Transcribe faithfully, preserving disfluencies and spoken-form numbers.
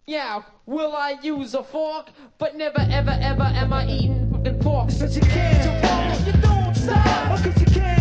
Yeah, will I use a fork? But never, ever, ever am I eating fucking forks. Cause you can't, you won't, you don't stop. Cause you can't.